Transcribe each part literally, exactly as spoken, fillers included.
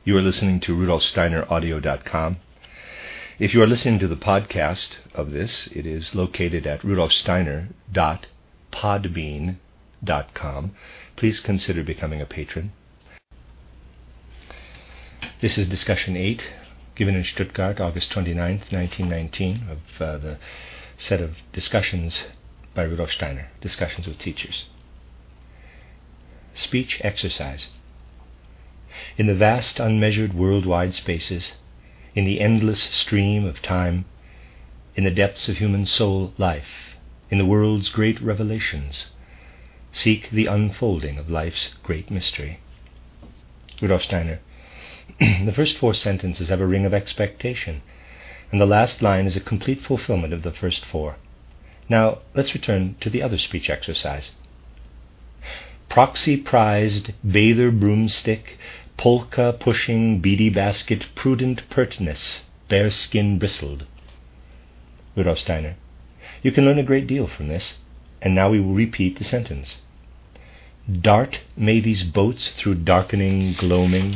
You are listening to Rudolf Steiner Audio dot com. If you are listening to the podcast of this, it is located at Rudolf Steiner dot podbean dot com. Please consider becoming a patron. This is discussion eight, given in Stuttgart, August twenty-ninth, nineteen nineteen, of uh, the set of discussions by Rudolf Steiner, discussions with teachers. Speech exercise. In the vast, unmeasured worldwide spaces, in the endless stream of time, in the depths of human soul life, in the world's great revelations, seek the unfolding of life's great mystery. Rudolf Steiner. The first four sentences have a ring of expectation, and the last line is a complete fulfillment of the first four. Now, let's return to the other speech exercise. Proxy prized, bather broomstick, polka pushing, beady basket, prudent pertness, bare skin bristled. Rudolf Steiner. You can learn a great deal from this, and now we will repeat the sentence. Dart may these boats through darkening gloaming.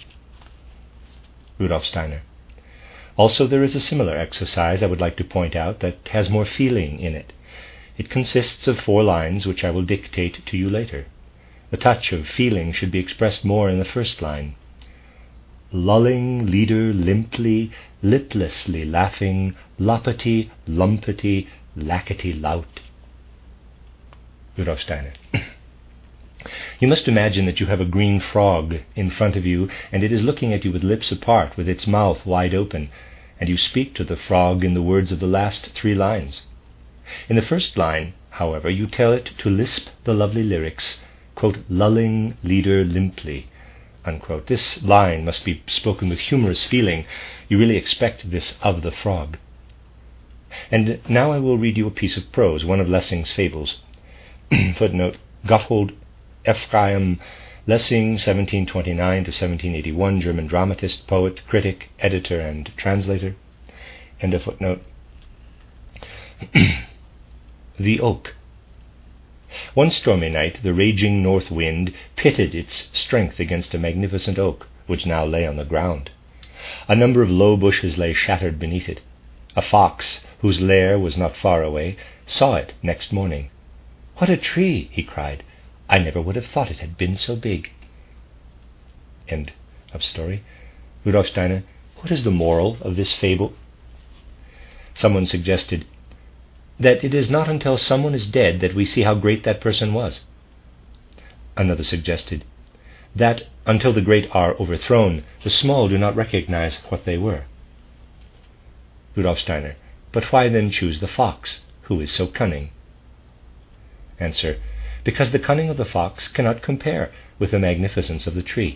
Rudolf Steiner. Also, there is a similar exercise I would like to point out that has more feeling in it. It consists of four lines which I will dictate to you later. The touch of feeling should be expressed more in the first line. Lulling leader limply, liplessly laughing, loppety, lumpety, lackety lout. Rudolf Steiner. You must imagine that you have a green frog in front of you, and it is looking at you with lips apart, with its mouth wide open, and you speak to the frog in the words of the last three lines. In the first line, however, you tell it to lisp the lovely lyrics, quote, lulling leader limply, unquote. This line must be spoken with humorous feeling. You really expect this of the frog. And now I will read you a piece of prose, one of Lessing's fables. Footnote, Gotthold Ephraim Lessing, seventeen twenty-nine to seventeen eighty-one, German dramatist, poet, critic, editor, and translator. End of footnote. The Oak. One stormy night, the raging north wind pitted its strength against a magnificent oak, which now lay on the ground. A number of low bushes lay shattered beneath it. A fox, whose lair was not far away, saw it next morning. "What a tree!" he cried. "I never would have thought it had been so big." End of story. Rudolf Steiner. What is the moral of this fable? Someone suggested that it is not until someone is dead that we see how great that person was. Another suggested that until the great are overthrown, the small do not recognize what they were. Rudolf Steiner. But why then choose the fox, who is so cunning? Answer. Because the cunning of the fox cannot compare with the magnificence of the tree.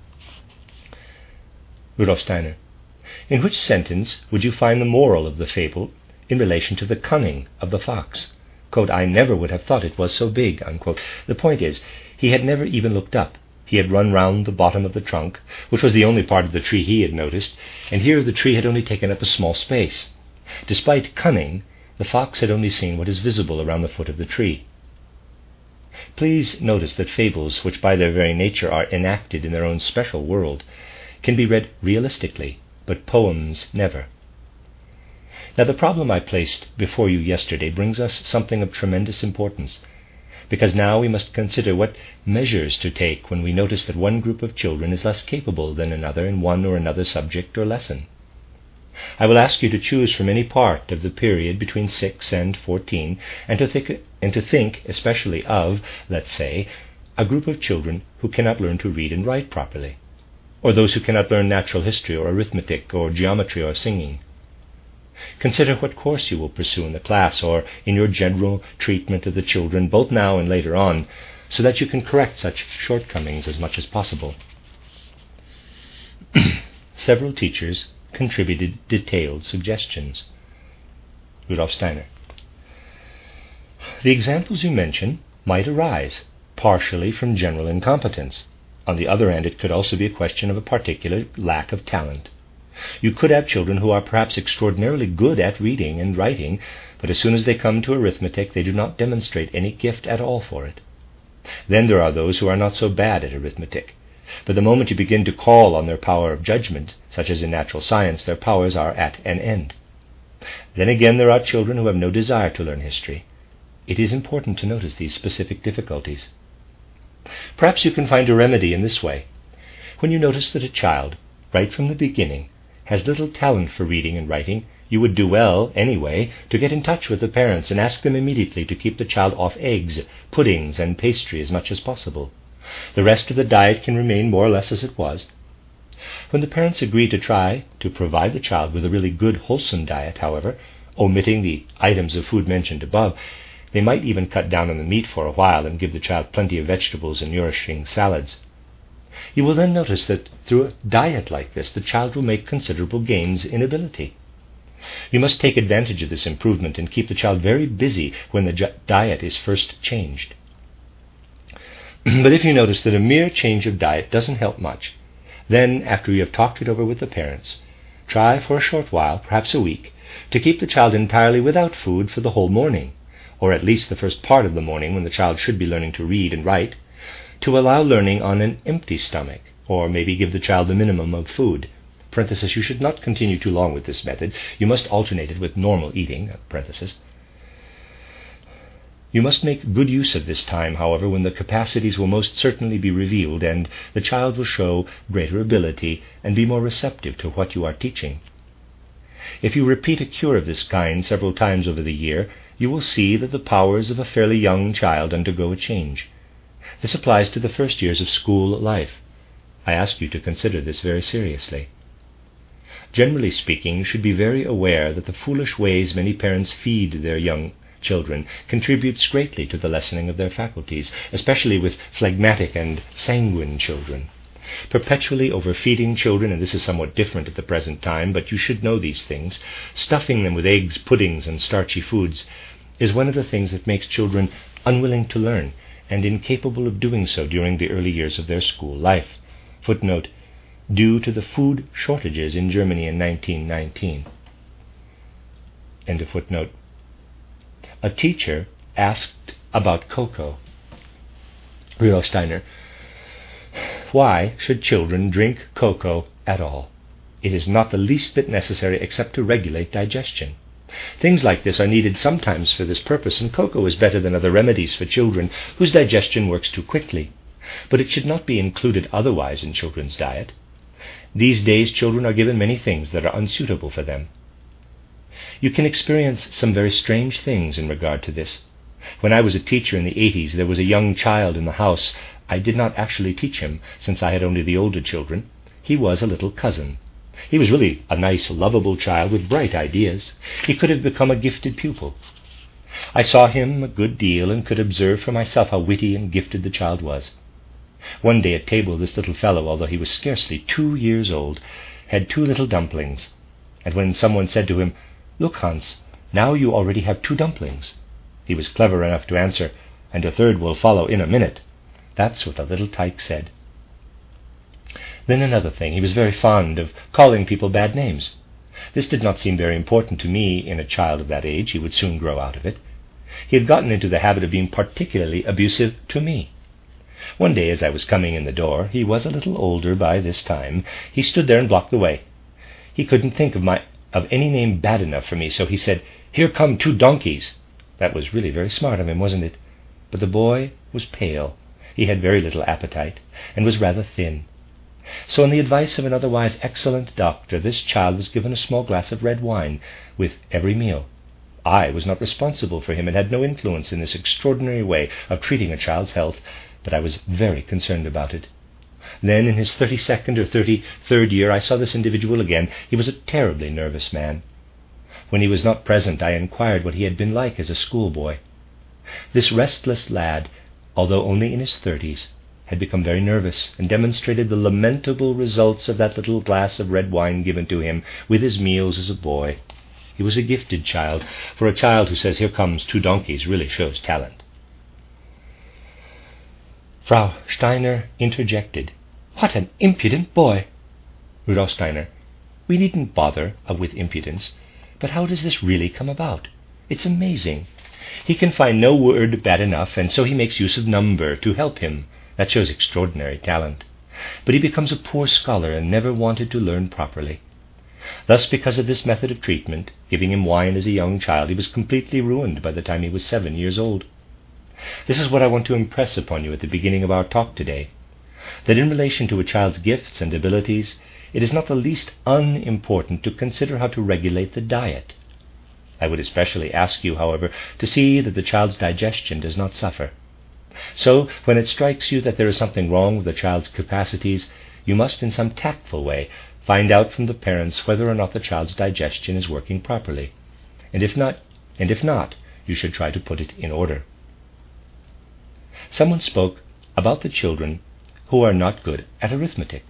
Rudolf Steiner. In which sentence would you find the moral of the fable in relation to the cunning of the fox? Quote, I never would have thought it was so big, unquote. The point is, he had never even looked up. He had run round the bottom of the trunk, which was the only part of the tree he had noticed, and here the tree had only taken up a small space. Despite cunning, the fox had only seen what is visible around the foot of the tree. Please notice that fables, which by their very nature are enacted in their own special world, can be read realistically, but poems never. Now the problem I placed before you yesterday brings us something of tremendous importance, because now we must consider what measures to take when we notice that one group of children is less capable than another in one or another subject or lesson. I will ask you to choose from any part of the period between six and fourteen, and to think, and to think especially of, let's say, a group of children who cannot learn to read and write properly, or those who cannot learn natural history or arithmetic or geometry or singing. Consider what course you will pursue in the class or in your general treatment of the children, both now and later on, so that you can correct such shortcomings as much as possible. Several teachers contributed detailed suggestions. Rudolf Steiner. The examples you mention might arise partially from general incompetence. On the other hand, it could also be a question of a particular lack of talent. You could have children who are perhaps extraordinarily good at reading and writing, but as soon as they come to arithmetic, they do not demonstrate any gift at all for it. Then there are those who are not so bad at arithmetic, But the moment you begin to call on their power of judgment, such as in natural science, their powers are at an end. Then again, there are children who have no desire to learn history. It is important to notice these specific difficulties. Perhaps you can find a remedy in this way. When you notice that a child, right from the beginning, has little talent for reading and writing, you would do well, anyway, to get in touch with the parents and ask them immediately to keep the child off eggs, puddings, and pastry as much as possible. The rest of the diet can remain more or less as it was. When the parents agree to try to provide the child with a really good, wholesome diet, however, omitting the items of food mentioned above, they might even cut down on the meat for a while and give the child plenty of vegetables and nourishing salads. You will then notice that through a diet like this, the child will make considerable gains in ability. You must take advantage of this improvement and keep the child very busy when the ju- diet is first changed. But if you notice that a mere change of diet doesn't help much, then, after you have talked it over with the parents, try for a short while, perhaps a week, to keep the child entirely without food for the whole morning, or at least the first part of the morning when the child should be learning to read and write, to allow learning on an empty stomach, or maybe give the child the minimum of food. Parenthesis, you should not continue too long with this method. You must alternate it with normal eating. Parenthesis. You must make good use of this time, however, when the capacities will most certainly be revealed and the child will show greater ability and be more receptive to what you are teaching. If you repeat a cure of this kind several times over the year, you will see that the powers of a fairly young child undergo a change. This applies to the first years of school life. I ask you to consider this very seriously. Generally speaking, you should be very aware that the foolish ways many parents feed their young children contributes greatly to the lessening of their faculties, especially with phlegmatic and sanguine children. Perpetually overfeeding children, and this is somewhat different at the present time, but you should know these things, stuffing them with eggs, puddings, and starchy foods, is one of the things that makes children unwilling to learn and incapable of doing so during the early years of their school life. Footnote, due to the food shortages in Germany in nineteen nineteen. End of footnote. A teacher asked about cocoa. Rudolf Steiner, why should children drink cocoa at all? It is not the least bit necessary except to regulate digestion. Things like this are needed sometimes for this purpose, and cocoa is better than other remedies for children whose digestion works too quickly. But it should not be included otherwise in children's diet. These days children are given many things that are unsuitable for them. You can experience some very strange things in regard to this. When I was a teacher in the eighties, there was a young child in the house. I did not actually teach him, since I had only the older children. He was a little cousin. He was really a nice, lovable child with bright ideas. He could have become a gifted pupil. I saw him a good deal and could observe for myself how witty and gifted the child was. One day at table, this little fellow, although he was scarcely two years old, had two little dumplings. And when someone said to him, "Look, Hans, now you already have two dumplings," he was clever enough to answer, "And a third will follow in a minute." That's what the little tyke said. Then another thing, he was very fond of calling people bad names. This did not seem very important to me in a child of that age. He would soon grow out of it. He had gotten into the habit of being particularly abusive to me. One day, as I was coming in the door, he was a little older by this time, he stood there and blocked the way. He couldn't think of my of any name bad enough for me, so he said, "Here come two donkeys." That was really very smart of him, wasn't it? But the boy was pale. He had very little appetite, and was rather thin. So on the advice of an otherwise excellent doctor, this child was given a small glass of red wine with every meal. I was not responsible for him and had no influence in this extraordinary way of treating a child's health, but I was very concerned about it. Then, in his thirty-second or thirty-third year, I saw this individual again. He was a terribly nervous man. When he was not present, I inquired what he had been like as a schoolboy. This restless lad, although only in his thirties, had become very nervous and demonstrated the lamentable results of that little glass of red wine given to him with his meals as a boy. He was a gifted child, for a child who says, "Here comes two donkeys," really shows talent. Frau Steiner interjected, "What an impudent boy!" Rudolf Steiner, "We needn't bother with impudence, but how does this really come about? It's amazing. He can find no word bad enough, and so he makes use of number to help him. That shows extraordinary talent. But he becomes a poor scholar and never wanted to learn properly. Thus, because of this method of treatment, giving him wine as a young child, he was completely ruined by the time he was seven years old. This is what I want to impress upon you at the beginning of our talk today, that in relation to a child's gifts and abilities, it is not the least unimportant to consider how to regulate the diet. I would especially ask you, however, to see that the child's digestion does not suffer. So, when it strikes you that there is something wrong with the child's capacities, you must, in some tactful way, find out from the parents whether or not the child's digestion is working properly, and if not, and if not, you should try to put it in order. Someone spoke about the children who are not good at arithmetic.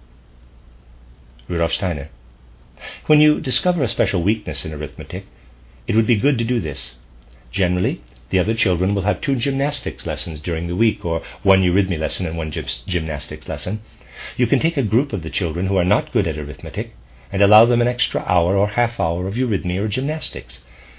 Rudolf Steiner. When you discover a special weakness in arithmetic, it would be good to do this. Generally, the other children will have two gymnastics lessons during the week, or one eurythmy lesson and one gym- gymnastics lesson. You can take a group of the children who are not good at arithmetic and allow them an extra hour or half hour of eurythmy or gymnastics.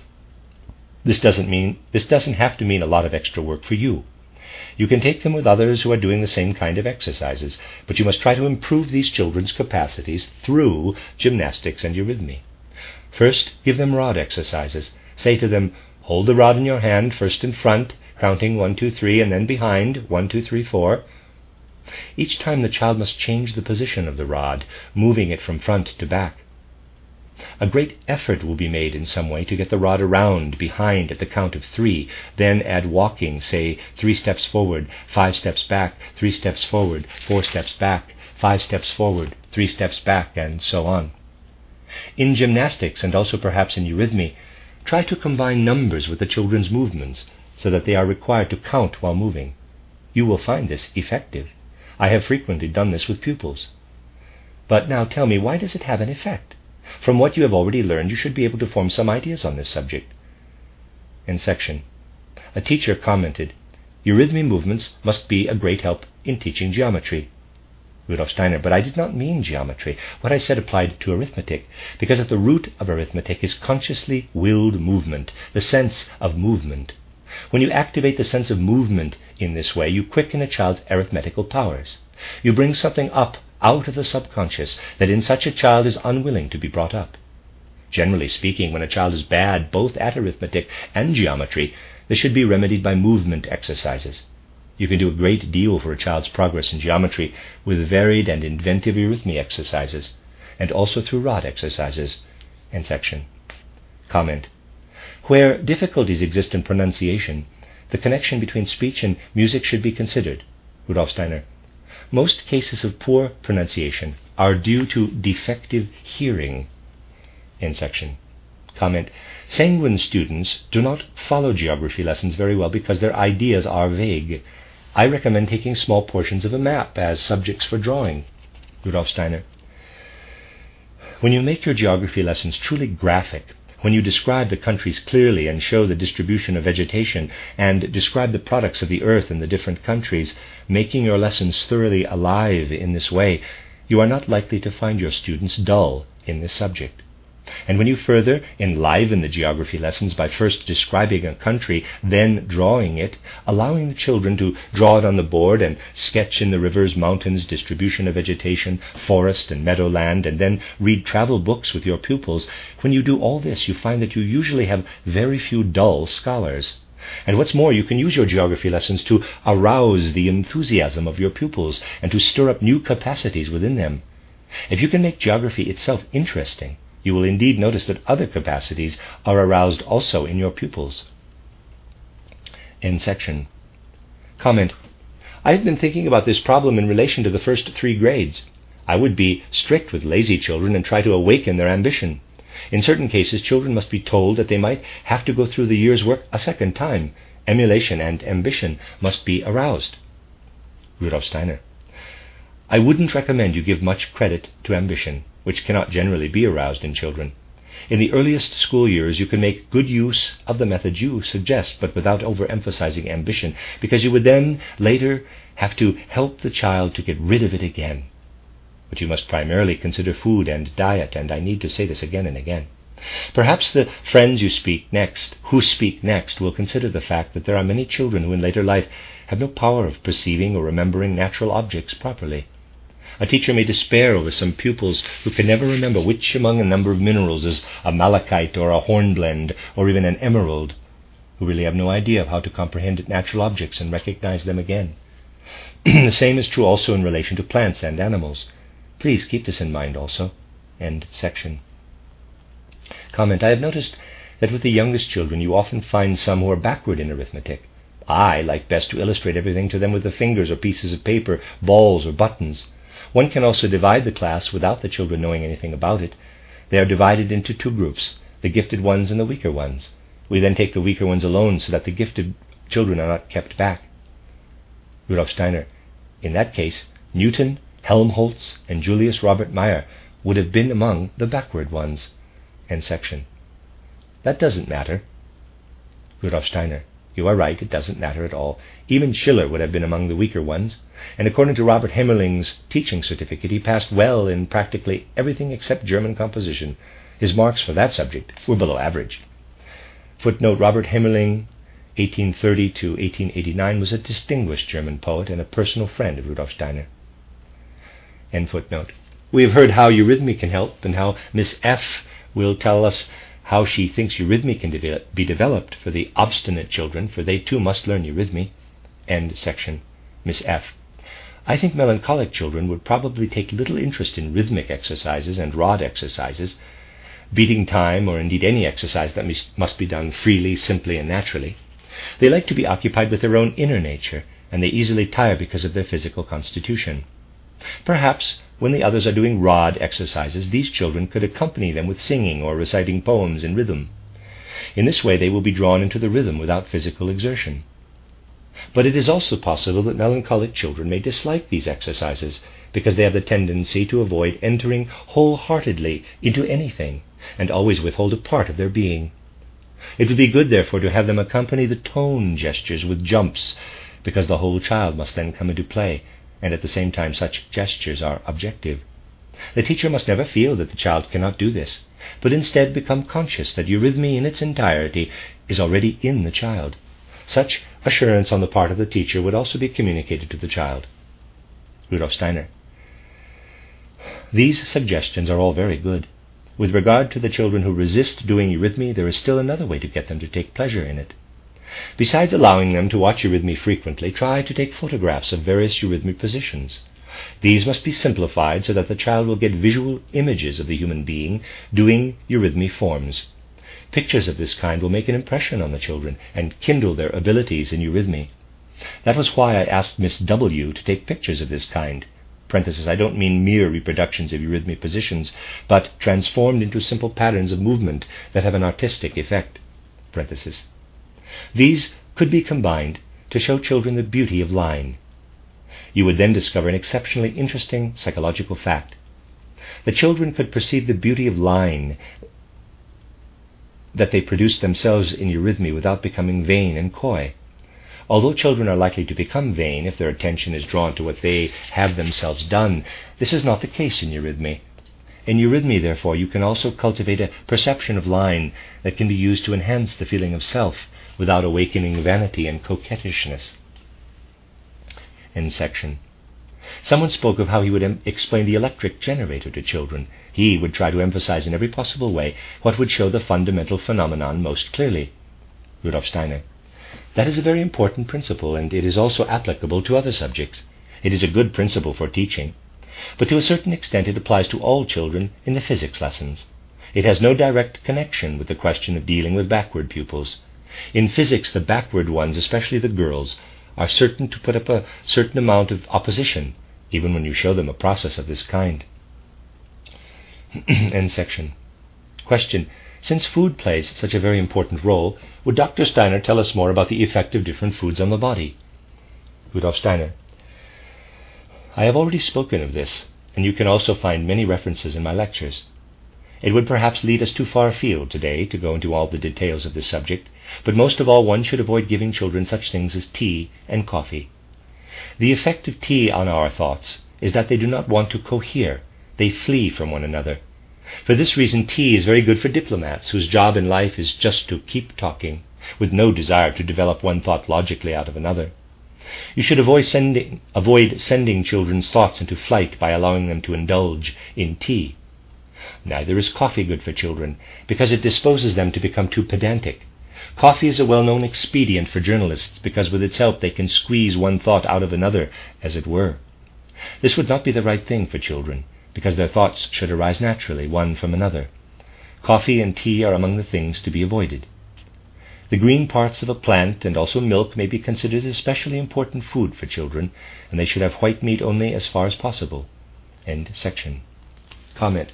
This doesn't mean this doesn't have to mean a lot of extra work for you. You can take them with others who are doing the same kind of exercises, but you must try to improve these children's capacities through gymnastics and eurythmy. First, give them rod exercises. Say to them, hold the rod in your hand, first in front, counting one, two, three, and then behind, one, two, three, four. Each time the child must change the position of the rod, moving it from front to back. A great effort will be made in some way to get the rod around behind at the count of three, then add walking, say three steps forward, five steps back, three steps forward, four steps back, five steps forward, three steps back, and so on. In gymnastics, and also perhaps in eurythmy, try to combine numbers with the children's movements so that they are required to count while moving. You will find this effective. I have frequently done this with pupils. But now tell me, why does it have an effect? From what you have already learned, you should be able to form some ideas on this subject. In section, a teacher commented, eurythmy movements must be a great help in teaching geometry. Rudolf Steiner, but I did not mean geometry. What I said applied to arithmetic, because at the root of arithmetic is consciously willed movement, the sense of movement. When you activate the sense of movement in this way, you quicken a child's arithmetical powers. You bring something up out of the subconscious that in such a child is unwilling to be brought up. Generally speaking, when a child is bad both at arithmetic and geometry, this should be remedied by movement exercises. You can do a great deal for a child's progress in geometry with varied and inventive eurythmy exercises, and also through rod exercises. End section. Comment. Where difficulties exist in pronunciation, the connection between speech and music should be considered. Rudolf Steiner. Most cases of poor pronunciation are due to defective hearing. End section. Comment. Sanguine students do not follow geography lessons very well because their ideas are vague. I recommend taking small portions of a map as subjects for drawing. Rudolf Steiner. When you make your geography lessons truly graphic, when you describe the countries clearly and show the distribution of vegetation and describe the products of the earth in the different countries, making your lessons thoroughly alive in this way, you are not likely to find your students dull in this subject. And when you further enliven the geography lessons by first describing a country, then drawing it, allowing the children to draw it on the board and sketch in the rivers, mountains, distribution of vegetation, forest and meadowland, and then read travel books with your pupils, when you do all this, you find that you usually have very few dull scholars. And what's more, you can use your geography lessons to arouse the enthusiasm of your pupils and to stir up new capacities within them. If you can make geography itself interesting, you will indeed notice that other capacities are aroused also in your pupils. End section. Comment. I have been thinking about this problem in relation to the first three grades. I would be strict with lazy children and try to awaken their ambition. In certain cases, children must be told that they might have to go through the year's work a second time. Emulation and ambition must be aroused. Rudolf Steiner. I wouldn't recommend you give much credit to ambition, which cannot generally be aroused in children. In the earliest school years, you can make good use of the methods you suggest, but without overemphasizing ambition, because you would then later have to help the child to get rid of it again. But you must primarily consider food and diet, and I need to say this again and again. Perhaps the friends you speak next, who speak next, will consider the fact that there are many children who in later life have no power of perceiving or remembering natural objects properly. A teacher may despair over some pupils who can never remember which among a number of minerals is a malachite or a hornblende or even an emerald, who really have no idea of how to comprehend natural objects and recognize them again. The same is true also in relation to plants and animals. Please keep this in mind also. End section. Comment. I have noticed that with the youngest children you often find some who are backward in arithmetic. I like best to illustrate everything to them with the fingers or pieces of paper, balls or buttons. One can also divide the class without the children knowing anything about it. They are divided into two groups, the gifted ones and the weaker ones. We then take the weaker ones alone so that the gifted children are not kept back. Rudolf Steiner. In that case, Newton, Helmholtz, and Julius Robert Meyer would have been among the backward ones. End section. That doesn't matter. Rudolf Steiner. You are right, it doesn't matter at all. Even Schiller would have been among the weaker ones, and according to Robert Hemmerling's teaching certificate, he passed well in practically everything except German composition. His marks for that subject were below average. Footnote, Robert Hemmerling, eighteen thirty to eighteen eighty-nine, was a distinguished German poet and a personal friend of Rudolf Steiner. End footnote. We have heard how eurythmy can help, and how Miss F. will tell us how she thinks eurythmy can de- be developed for the obstinate children, for they too must learn eurythmy. End section. Miss F. I think melancholic children would probably take little interest in rhythmic exercises and rod exercises, beating time, or indeed any exercise that mis- must be done freely, simply, and naturally. They like to be occupied with their own inner nature, and they easily tire because of their physical constitution. Perhaps when the others are doing rod exercises, these children could accompany them with singing or reciting poems in rhythm. In this way they will be drawn into the rhythm without physical exertion. But it is also possible that melancholic children may dislike these exercises because they have the tendency to avoid entering wholeheartedly into anything and always withhold a part of their being. It would be good, therefore, to have them accompany the tone gestures with jumps, because the whole child must then come into play, and at the same time such gestures are objective. The teacher must never feel that the child cannot do this, but instead become conscious that eurythmy in its entirety is already in the child. Such assurance on the part of the teacher would also be communicated to the child. Rudolf Steiner. These suggestions are all very good. With regard to the children who resist doing eurythmy, there is still another way to get them to take pleasure in it. Besides allowing them to watch eurythmy frequently, try to take photographs of various eurythmic positions. These must be simplified so that the child will get visual images of the human being doing eurythmy forms. Pictures of this kind will make an impression on the children and kindle their abilities in eurythmy. That was why I asked Miss W. to take pictures of this kind. Parenthesis, I don't mean mere reproductions of eurythmic positions, but transformed into simple patterns of movement that have an artistic effect. Parenthesis. These could be combined to show children the beauty of line. You would then discover an exceptionally interesting psychological fact. The children could perceive the beauty of line that they produce themselves in eurythmy without becoming vain and coy. Although children are likely to become vain if their attention is drawn to what they have themselves done, this is not the case in eurythmy. In eurythmy, therefore, you can also cultivate a perception of line that can be used to enhance the feeling of self without awakening vanity and coquettishness. End section. Someone spoke of how he would em- explain the electric generator to children. He would try to emphasize in every possible way what would show the fundamental phenomenon most clearly. Rudolf Steiner. That is a very important principle, and it is also applicable to other subjects. It is a good principle for teaching, but to a certain extent it applies to all children in the physics lessons. It has no direct connection with the question of dealing with backward pupils. In physics, the backward ones, especially the girls, are certain to put up a certain amount of opposition, even when you show them a process of this kind. End section. Question. Since food plays such a very important role, would Doctor Steiner tell us more about the effect of different foods on the body? Rudolf Steiner. I have already spoken of this, and you can also find many references in my lectures. It would perhaps lead us too far afield today to go into all the details of this subject, but most of all one should avoid giving children such things as tea and coffee. The effect of tea on our thoughts is that they do not want to cohere, they flee from one another. For this reason, tea is very good for diplomats whose job in life is just to keep talking, with no desire to develop one thought logically out of another. You should avoid sending, avoid sending children's thoughts into flight by allowing them to indulge in tea. Neither is coffee good for children, because it disposes them to become too pedantic. Coffee is a well-known expedient for journalists, because with its help they can squeeze one thought out of another, as it were. This would not be the right thing for children, because their thoughts should arise naturally, one from another. Coffee and tea are among the things to be avoided. The green parts of a plant and also milk may be considered especially important food for children, and they should have white meat only as far as possible. End section. Comment.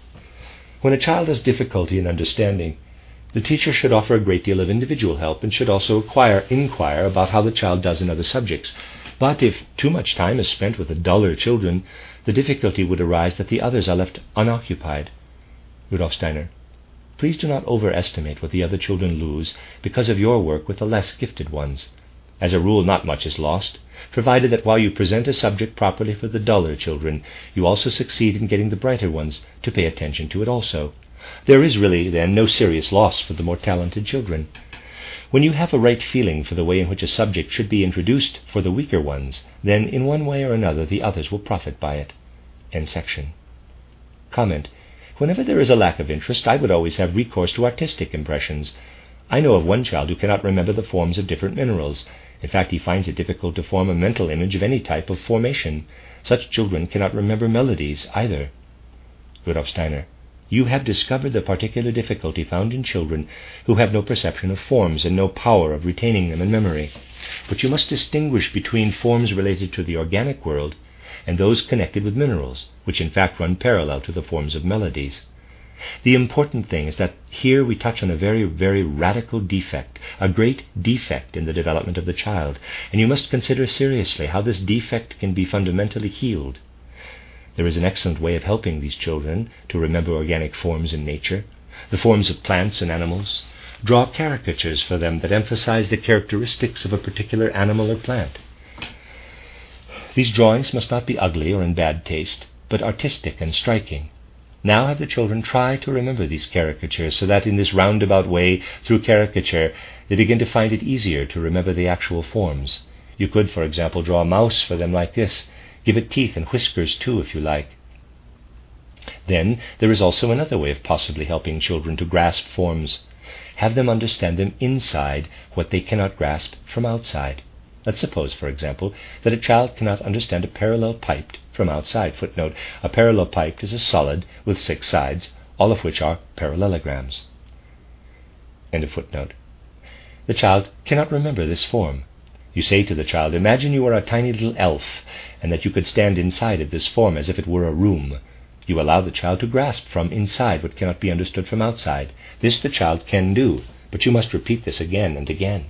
When a child has difficulty in understanding, the teacher should offer a great deal of individual help and should also acquire, inquire about how the child does in other subjects. But if too much time is spent with the duller children, the difficulty would arise that the others are left unoccupied. Rudolf Steiner. Please do not overestimate what the other children lose because of your work with the less gifted ones. As a rule, not much is lost, provided that while you present a subject properly for the duller children, you also succeed in getting the brighter ones to pay attention to it also. There is really, then, no serious loss for the more talented children. When you have a right feeling for the way in which a subject should be introduced for the weaker ones, then in one way or another the others will profit by it. End section. Comment. Whenever there is a lack of interest, I would always have recourse to artistic impressions. I know of one child who cannot remember the forms of different minerals. In fact, he finds it difficult to form a mental image of any type of formation. Such children cannot remember melodies either. Rudolf Steiner. You have discovered the particular difficulty found in children who have no perception of forms and no power of retaining them in memory. But you must distinguish between forms related to the organic world and those connected with minerals, which in fact run parallel to the forms of melodies. The important thing is that here we touch on a very, very radical defect, a great defect in the development of the child, and you must consider seriously how this defect can be fundamentally healed. There is an excellent way of helping these children to remember organic forms in nature, the forms of plants and animals. Draw caricatures for them that emphasize the characteristics of a particular animal or plant. These drawings must not be ugly or in bad taste, but artistic and striking. Now have the children try to remember these caricatures, so that in this roundabout way, through caricature, they begin to find it easier to remember the actual forms. You could, for example, draw a mouse for them like this. Give it teeth and whiskers too, if you like. Then there is also another way of possibly helping children to grasp forms. Have them understand them inside what they cannot grasp from outside. Let's suppose, for example, that a child cannot understand a parallel piped from outside. Footnote, a parallel piped is a solid with six sides, all of which are parallelograms. End of footnote. The child cannot remember this form. You say to the child, imagine you are a tiny little elf, and that you could stand inside of this form as if it were a room. You allow the child to grasp from inside what cannot be understood from outside. This the child can do, but you must repeat this again and again.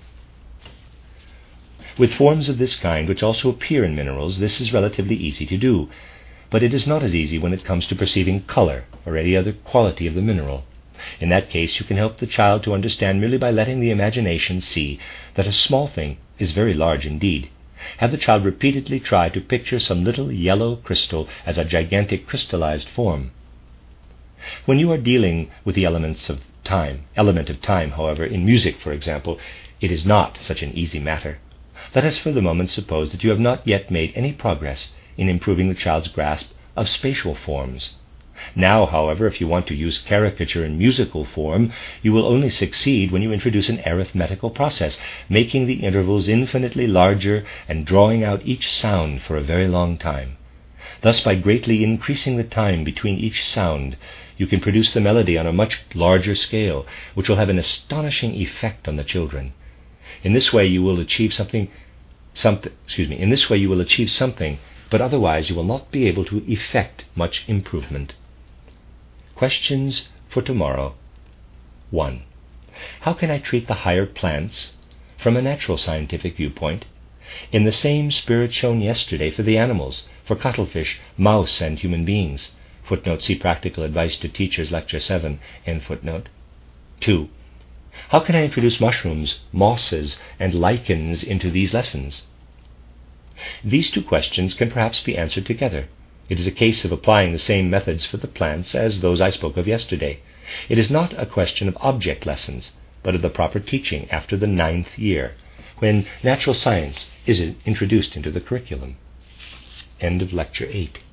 With forms of this kind, which also appear in minerals, this is relatively easy to do, but it is not as easy when it comes to perceiving color or any other quality of the mineral. In that case, you can help the child to understand merely by letting the imagination see that a small thing is very large indeed. Have the child repeatedly try to picture some little yellow crystal as a gigantic crystallized form. When you are dealing with the elements of time, element of time, however, in music, for example, it is not such an easy matter. Let us for the moment suppose that you have not yet made any progress in improving the child's grasp of spatial forms. Now, however, if you want to use caricature in musical form, you will only succeed when you introduce an arithmetical process, making the intervals infinitely larger and drawing out each sound for a very long time. Thus, by greatly increasing the time between each sound, you can produce the melody on a much larger scale, which will have an astonishing effect on the children. In this way you will achieve something, something, excuse me, in this way you will achieve something, but otherwise you will not be able to effect much improvement. Questions for tomorrow. one. How can I treat the higher plants from a natural scientific viewpoint in the same spirit shown yesterday for the animals, for cuttlefish, mouse, and human beings? Footnote, see Practical Advice to Teachers, Lecture seven, end footnote. two. How can I introduce mushrooms, mosses, and lichens into these lessons? These two questions can perhaps be answered together. It is a case of applying the same methods for the plants as those I spoke of yesterday. It is not a question of object lessons, but of the proper teaching after the ninth year, when natural science is introduced into the curriculum. End of Lecture eight.